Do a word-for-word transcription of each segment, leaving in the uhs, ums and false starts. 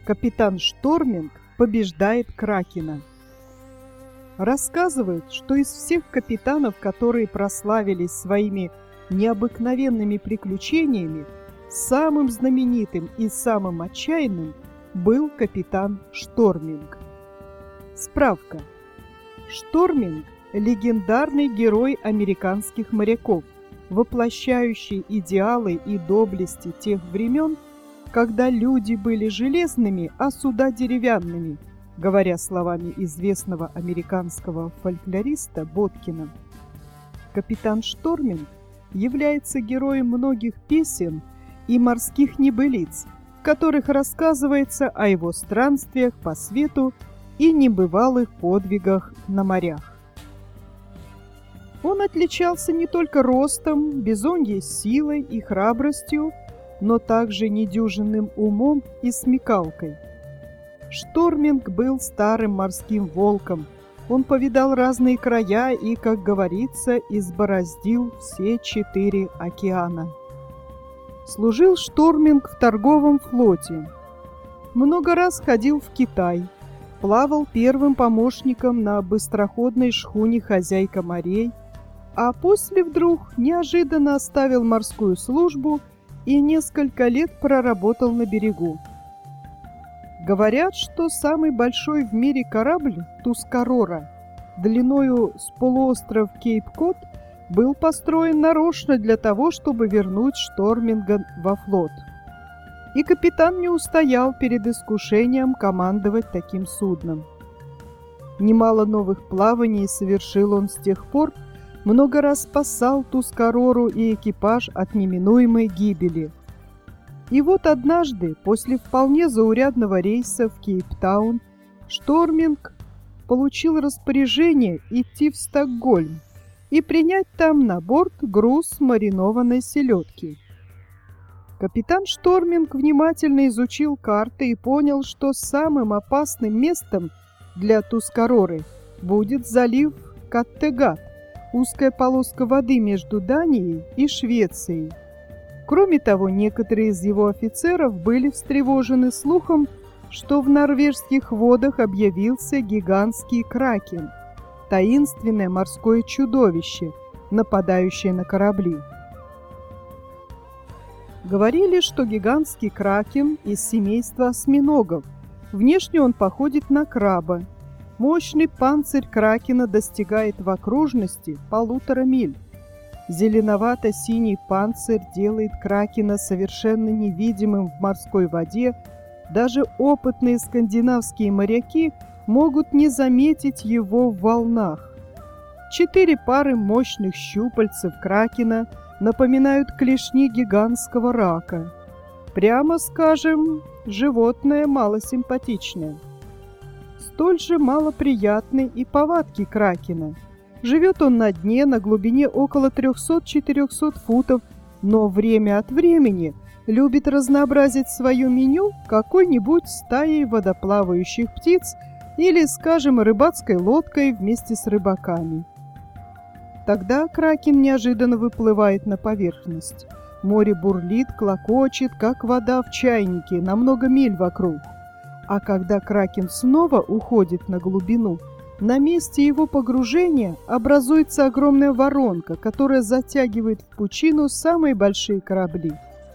Капитан Шторминг побеждает Кракена. Рассказывают, что из всех капитанов, которые прославились своими необыкновенными приключениями, самым знаменитым и самым отчаянным был капитан Шторминг. Справка. Шторминг – легендарный герой американских моряков, воплощающий идеалы и доблести тех времен, когда люди были железными, а суда деревянными, говоря словами известного американского фольклориста Боткина. Капитан Шторминг является героем многих песен и морских небылиц, в которых рассказывается о его странствиях по свету и небывалых подвигах на морях. Он отличался не только ростом, бизоньей силой и храбростью, но также недюжинным умом и смекалкой. Шторминг был старым морским волком. Он повидал разные края и, как говорится, избороздил все четыре океана. Служил Шторминг в торговом флоте. Много раз ходил в Китай. Плавал первым помощником на быстроходной шхуне «Хозяйка морей», а после вдруг неожиданно оставил морскую службу и несколько лет проработал на берегу. Говорят, что самый большой в мире корабль «Тускарора» длиною с полуостров Кейп-Код был построен нарочно для того, чтобы вернуть Шторминга во флот. И капитан не устоял перед искушением командовать таким судном. Немало новых плаваний совершил он с тех пор, много раз спасал Тускарору и экипаж от неминуемой гибели. И вот однажды, после вполне заурядного рейса в Кейптаун, Шторминг получил распоряжение идти в Стокгольм и принять там на борт груз маринованной селедки. Капитан Шторминг внимательно изучил карты и понял, что самым опасным местом для Тускароры будет залив Каттегат, узкая полоска воды между Данией и Швецией. Кроме того, некоторые из его офицеров были встревожены слухом, что в норвежских водах объявился гигантский кракен, таинственное морское чудовище, нападающее на корабли. Говорили, что гигантский кракен из семейства осьминогов. Внешне он походит на краба. Мощный панцирь кракена достигает в окружности полутора миль. Зеленовато-синий панцирь делает кракена совершенно невидимым в морской воде. Даже опытные скандинавские моряки могут не заметить его в волнах. Четыре пары мощных щупальцев кракена напоминают клешни гигантского рака. Прямо скажем, животное малосимпатичное. Столь же малоприятны и повадки кракена. Живет он на дне на глубине около трёхсот-четырёхсот футов, но время от времени любит разнообразить свое меню какой-нибудь стаей водоплавающих птиц или, скажем, рыбацкой лодкой вместе с рыбаками. Тогда кракен неожиданно выплывает на поверхность. Море бурлит, клокочет, как вода в чайнике, на много миль вокруг. А когда кракен снова уходит на глубину, на месте его погружения образуется огромная воронка, которая затягивает в пучину самые большие корабли.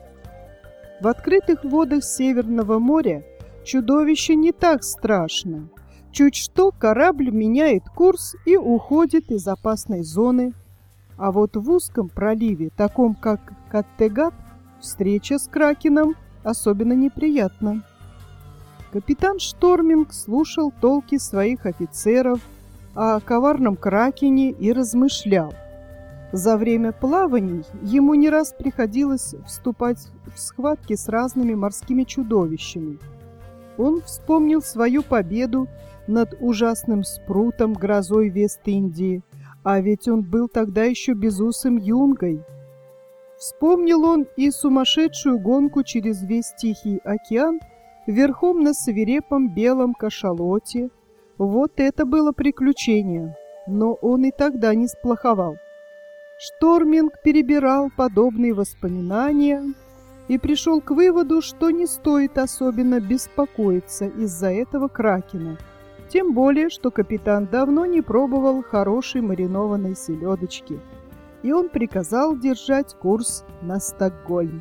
В открытых водах Северного моря чудовище не так страшно. Чуть что корабль меняет курс и уходит из опасной зоны. А вот в узком проливе, таком как Каттегат, встреча с кракеном особенно неприятна. Капитан Шторминг слушал толки своих офицеров о коварном кракене и размышлял. За время плаваний ему не раз приходилось вступать в схватки с разными морскими чудовищами. Он вспомнил свою победу над ужасным спрутом, грозой Вест-Индии, а ведь он был тогда еще безусым юнгой. Вспомнил он и сумасшедшую гонку через весь Тихий океан верхом на свирепом белом кашалоте. Вот это было приключение, но он и тогда не сплоховал. Шторминг перебирал подобные воспоминания и пришел к выводу, что не стоит особенно беспокоиться из-за этого кракена. Тем более, что капитан давно не пробовал хорошей маринованной селедочки, и он приказал держать курс на Стокгольм.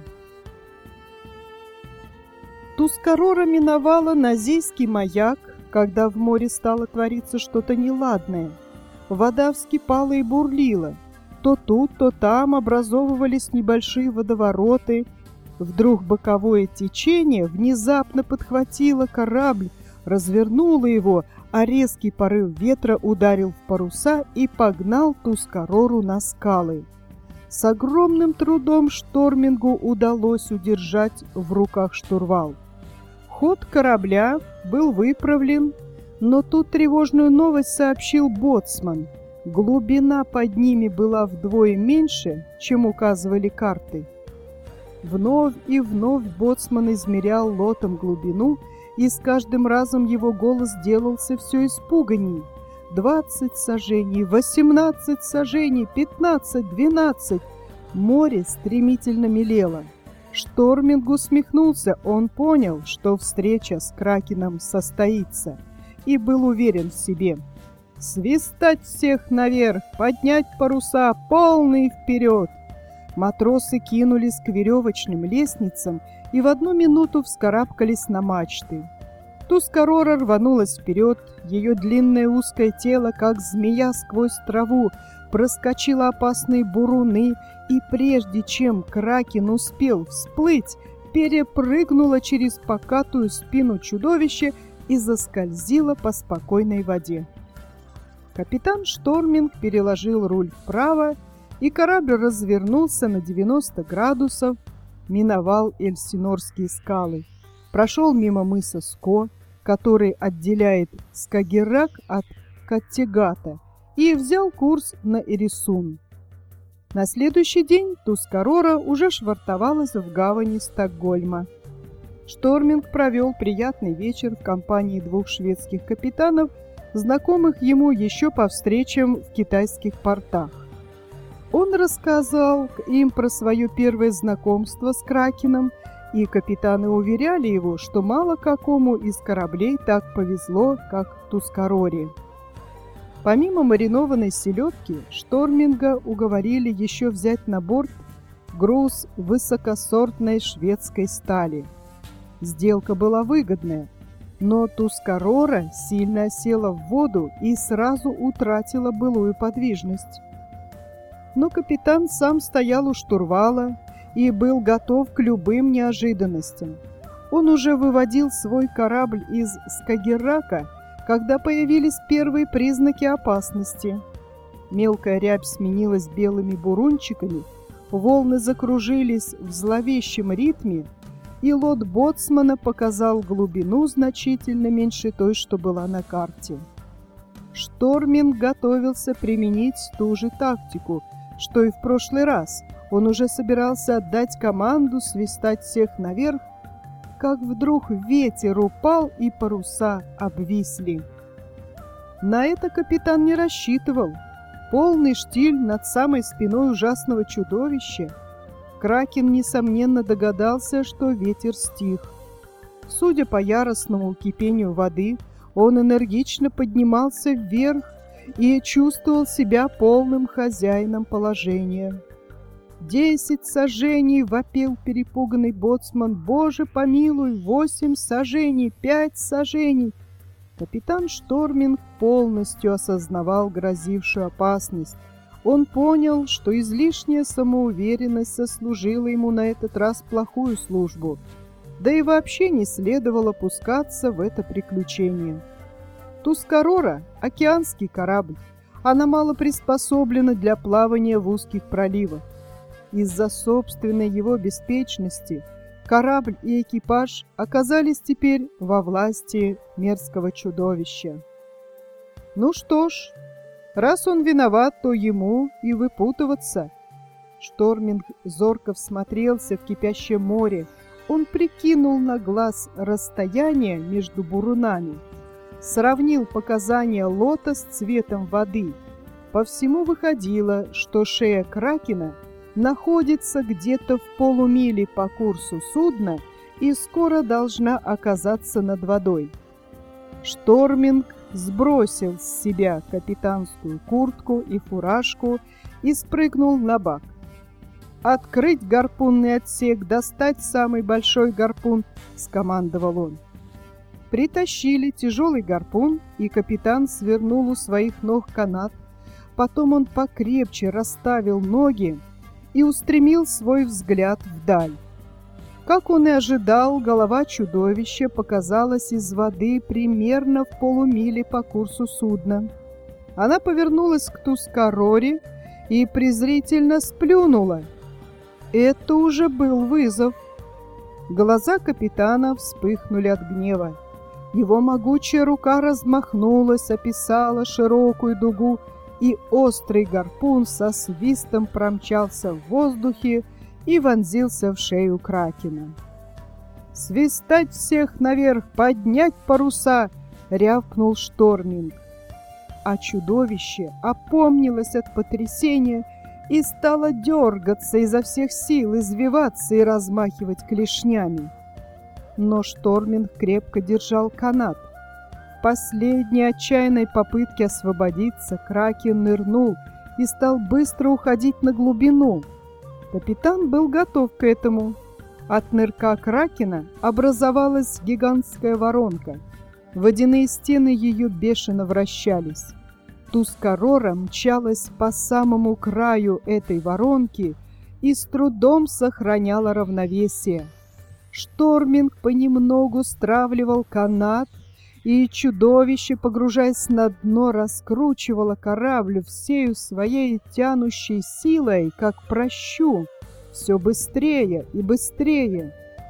Тускарора миновала Назийский маяк, когда в море стало твориться что-то неладное. Вода вскипала и бурлила. То тут, то там образовывались небольшие водовороты. Вдруг боковое течение внезапно подхватило корабль, развернуло его, а резкий порыв ветра ударил в паруса и погнал Тускарору на скалы. С огромным трудом Штормингу удалось удержать в руках штурвал. Ход корабля был выправлен, но тут тревожную новость сообщил боцман. Глубина под ними была вдвое меньше, чем указывали карты. Вновь и вновь боцман измерял лотом глубину, и с каждым разом его голос делался все испуганней. Двадцать сажений, восемнадцать сажений, пятнадцать, двенадцать. Море стремительно мелело. Шторминг усмехнулся, он понял, что встреча с кракеном состоится, и был уверен в себе. «Свистать всех наверх, поднять паруса, полный вперед!» Матросы кинулись к веревочным лестницам и в одну минуту вскарабкались на мачты. Тускарора рванулась вперед, ее длинное узкое тело, как змея сквозь траву, проскочило опасные буруны, и прежде чем кракен успел всплыть, перепрыгнула через покатую спину чудовища и заскользила по спокойной воде. Капитан Шторминг переложил руль вправо, и корабль развернулся на девяносто градусов, миновал Эльсинорские скалы, прошел мимо мыса Ско, который отделяет Скагеррак от Каттегата, и взял курс на Эресун. На следующий день Тускарора уже швартовалась в гавани Стокгольма. Шторминг провел приятный вечер в компании двух шведских капитанов, знакомых ему еще по встречам в китайских портах. Он рассказал им про свое первое знакомство с кракеном, и капитаны уверяли его, что мало какому из кораблей так повезло, как Тускароре. Помимо маринованной селедки, Шторминга уговорили еще взять на борт груз высокосортной шведской стали. Сделка была выгодная, но Тускарора сильно осела в воду и сразу утратила былую подвижность. Но капитан сам стоял у штурвала и был готов к любым неожиданностям. Он уже выводил свой корабль из Скагеррака, когда появились первые признаки опасности. Мелкая рябь сменилась белыми бурунчиками, волны закружились в зловещем ритме, и лот боцмана показал глубину значительно меньше той, что была на карте. Шторминг готовился применить ту же тактику, что и в прошлый раз. Он уже собирался отдать команду свистать всех наверх, как вдруг ветер упал и паруса обвисли. На это капитан не рассчитывал. Полный штиль над самой спиной ужасного чудовища. Кракен, несомненно, догадался, что ветер стих. Судя по яростному кипению воды, он энергично поднимался вверх и чувствовал себя полным хозяином положения. «Десять сажений!» — вопил перепуганный боцман. «Боже помилуй! Восемь сажений! Пять сажений!» Капитан Шторминг полностью осознавал грозившую опасность. Он понял, что излишняя самоуверенность сослужила ему на этот раз плохую службу, да и вообще не следовало пускаться в это приключение. Тускарора — океанский корабль. Она мало приспособлена для плавания в узких проливах. Из-за собственной его беспечности корабль и экипаж оказались теперь во власти мерзкого чудовища. Ну что ж, раз он виноват, то ему и выпутываться. Шторминг зорко всмотрелся в кипящее море. Он прикинул на глаз расстояние между бурунами, сравнил показания лота с цветом воды. По всему выходило, что шея кракена находится где-то в полумиле по курсу судна и скоро должна оказаться над водой. Шторминг сбросил с себя капитанскую куртку и фуражку и спрыгнул на бак. «Открыть гарпунный отсек, достать самый большой гарпун», — скомандовал он. Притащили тяжелый гарпун, и капитан свернул у своих ног канат. Потом он покрепче расставил ноги и устремил свой взгляд вдаль. Как он и ожидал, голова чудовища показалась из воды примерно в полумиле по курсу судна. Она повернулась к Тускароре и презрительно сплюнула. Это уже был вызов. Глаза капитана вспыхнули от гнева. Его могучая рука размахнулась, описала широкую дугу, и острый гарпун со свистом промчался в воздухе и вонзился в шею кракена. «Свистать всех наверх! Поднять паруса!» — рявкнул Шторминг. А чудовище опомнилось от потрясения и стало дергаться изо всех сил, извиваться и размахивать клешнями. Но Шторминг крепко держал канат. В последней отчаянной попытке освободиться кракен нырнул и стал быстро уходить на глубину. Капитан был готов к этому. От нырка кракена образовалась гигантская воронка. Водяные стены ее бешено вращались. Тускарора мчалась по самому краю этой воронки и с трудом сохраняла равновесие. Шторминг понемногу стравливал канат, и чудовище, погружаясь на дно, раскручивало корабль всею своей тянущей силой, как пращу, все быстрее и быстрее.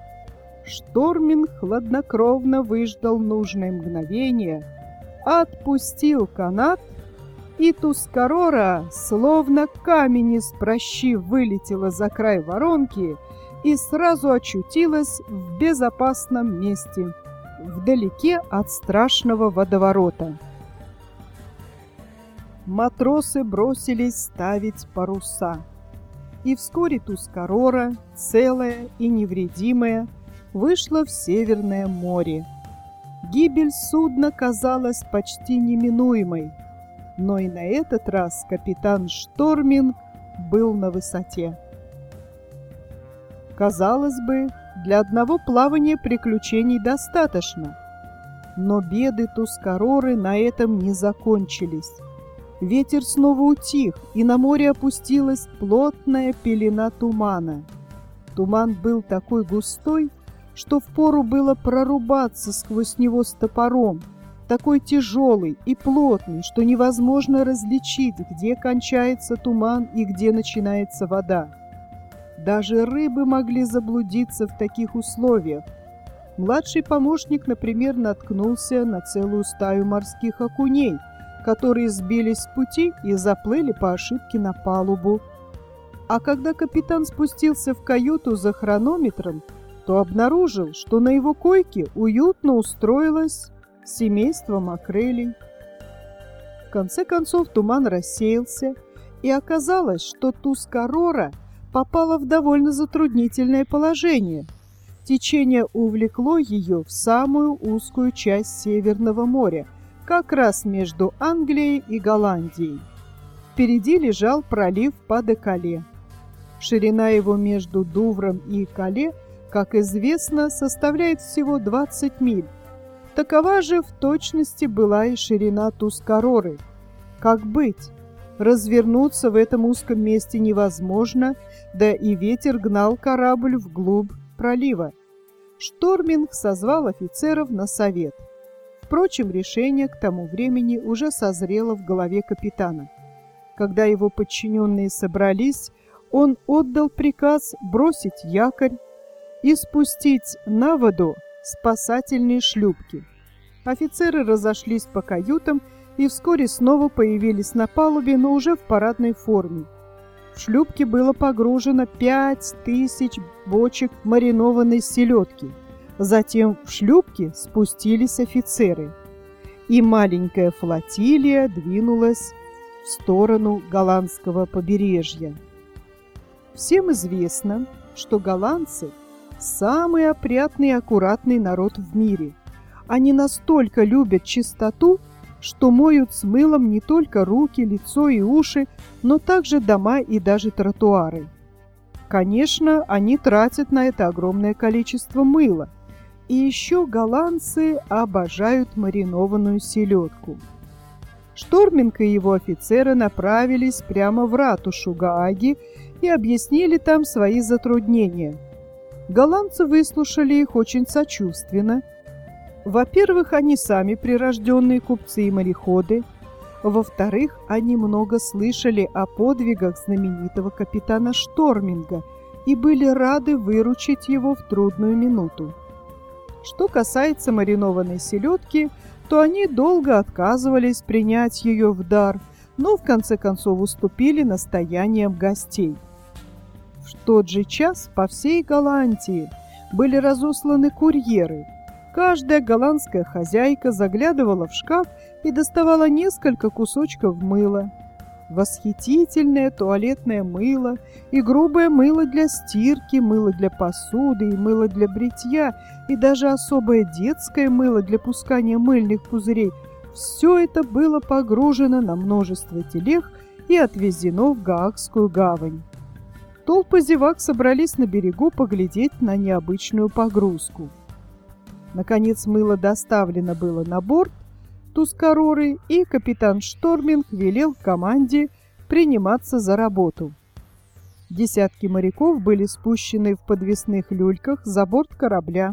Шторминг хладнокровно выждал нужное мгновение, отпустил канат, и Тускарора, словно камень из пращи, вылетела за край воронки и сразу очутилась в безопасном месте, вдалеке от страшного водоворота. Матросы бросились ставить паруса, и вскоре Тускарора, целая и невредимая, вышла в Северное море. Гибель судна казалась почти неминуемой, но и на этот раз капитан Шторминг был на высоте. Казалось бы, для одного плавания приключений достаточно. Но беды Тускароры на этом не закончились. Ветер снова утих, и на море опустилась плотная пелена тумана. Туман был такой густой, что впору было прорубаться сквозь него с топором, такой тяжелый и плотный, что невозможно различить, где кончается туман и где начинается вода. Даже рыбы могли заблудиться в таких условиях. Младший помощник, например, наткнулся на целую стаю морских окуней, которые сбились с пути и заплыли по ошибке на палубу. А когда капитан спустился в каюту за хронометром, то обнаружил, что на его койке уютно устроилось семейство макрелей. В конце концов туман рассеялся, и оказалось, что Тускарора попала в довольно затруднительное положение. Течение увлекло ее в самую узкую часть Северного моря, как раз между Англией и Голландией. Впереди лежал пролив Па-де-Кале. Ширина его между Дувром и Кале, как известно, составляет всего двадцать миль. Такова же в точности была и ширина Тускароры. Как быть? Развернуться в этом узком месте невозможно, да и ветер гнал корабль вглубь пролива. Шторминг созвал офицеров на совет. Впрочем, решение к тому времени уже созрело в голове капитана. Когда его подчиненные собрались, он отдал приказ бросить якорь и спустить на воду спасательные шлюпки. Офицеры разошлись по каютам и вскоре снова появились на палубе, но уже в парадной форме. В шлюпке было погружено пять тысяч бочек маринованной селедки. Затем в шлюпке спустились офицеры, и маленькая флотилия двинулась в сторону голландского побережья. Всем известно, что голландцы – самый опрятный и аккуратный народ в мире. Они настолько любят чистоту, что моют с мылом не только руки, лицо и уши, но также дома и даже тротуары. Конечно, они тратят на это огромное количество мыла. И еще голландцы обожают маринованную селедку. Шторминг и его офицеры направились прямо в ратушу Гааги и объяснили там свои затруднения. Голландцы выслушали их очень сочувственно. Во-первых, они сами прирожденные купцы и мореходы. Во-вторых, они много слышали о подвигах знаменитого капитана Шторминга и были рады выручить его в трудную минуту. Что касается маринованной селедки, то они долго отказывались принять ее в дар, но в конце концов уступили настояниям гостей. В тот же час по всей Голландии были разосланы курьеры. Каждая голландская хозяйка заглядывала в шкаф и доставала несколько кусочков мыла. Восхитительное туалетное мыло и грубое мыло для стирки, мыло для посуды и мыло для бритья, и даже особое детское мыло для пускания мыльных пузырей – все это было погружено на множество телег и отвезено в Гаагскую гавань. Толпы зевак собрались на берегу поглядеть на необычную погрузку. Наконец мыло доставлено было на борт Тускароры, и капитан Шторминг велел команде приниматься за работу. Десятки моряков были спущены в подвесных люльках за борт корабля.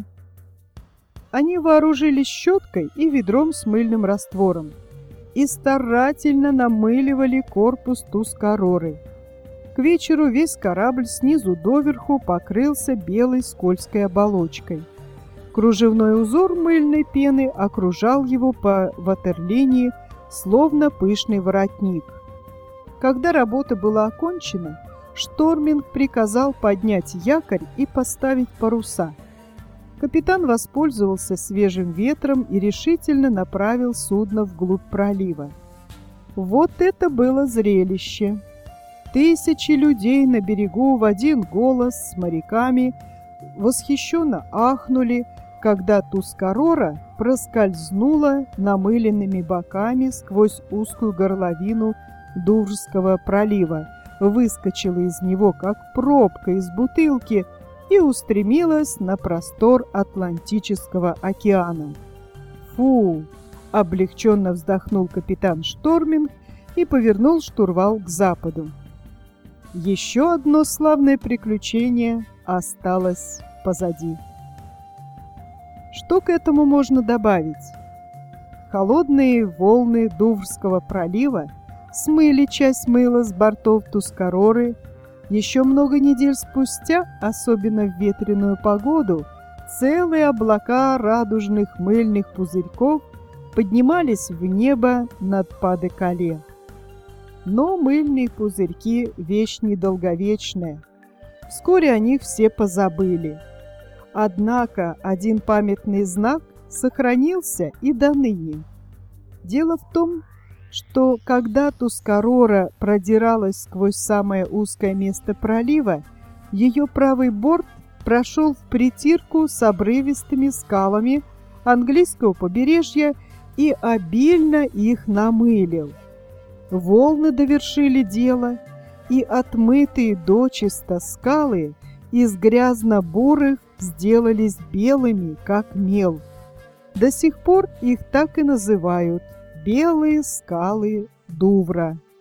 Они вооружились щеткой и ведром с мыльным раствором и старательно намыливали корпус Тускароры. К вечеру весь корабль снизу доверху покрылся белой скользкой оболочкой. Кружевной узор мыльной пены окружал его по ватерлинии, словно пышный воротник. Когда работа была окончена, Шторминг приказал поднять якорь и поставить паруса. Капитан воспользовался свежим ветром и решительно направил судно вглубь пролива. Вот это было зрелище! Тысячи людей на берегу в один голос с моряками восхищенно ахнули, когда Тускарора проскользнула намыленными боками сквозь узкую горловину Дуврского пролива, выскочила из него, как пробка из бутылки, и устремилась на простор Атлантического океана. «Фу!» – облегченно вздохнул капитан Шторминг и повернул штурвал к западу. Еще одно славное приключение осталось позади. Что к этому можно добавить? Холодные волны Дуврского пролива смыли часть мыла с бортов Тускароры. Еще много недель спустя, особенно в ветреную погоду, целые облака радужных мыльных пузырьков поднимались в небо над Паде-Кале. Но мыльные пузырьки – вещь недолговечная. Вскоре о них все позабыли. Однако один памятный знак сохранился и до ныне. Дело в том, что когда Тускарора продиралась сквозь самое узкое место пролива, ее правый борт прошел в притирку с обрывистыми скалами английского побережья и обильно их намылил. Волны довершили дело, и отмытые дочисто скалы из грязно-бурых сделались белыми, как мел. До сих пор их так и называют – белые скалы Дувра.